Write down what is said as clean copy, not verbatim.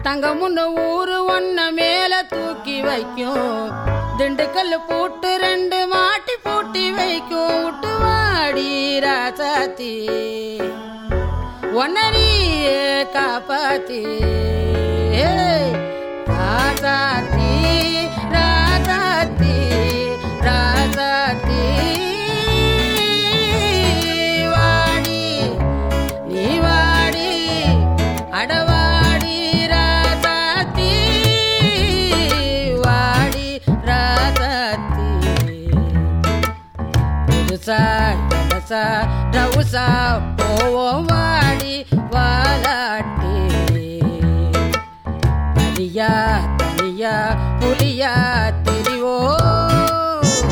தங்கமுன்னு ஊரு ஒன்ன மேல தூக்கி வைக்கும் திண்டுக்கல் பூட்டு 2 மாட்டி பூட்டி வைக்கும் விட்டு வாடி ராசாத்தி ஒன்னரியே காப்பாத்தி ராசாத்தி ராசாத்தி ராசாத்தி வாடி நீ வாடி அடவாடி ராசாத்தி வாடி ராசாத்தி புதுசா இடசா ரவுசா போவோம் வாடி வாலாட்டி தனியா தனியா புலியா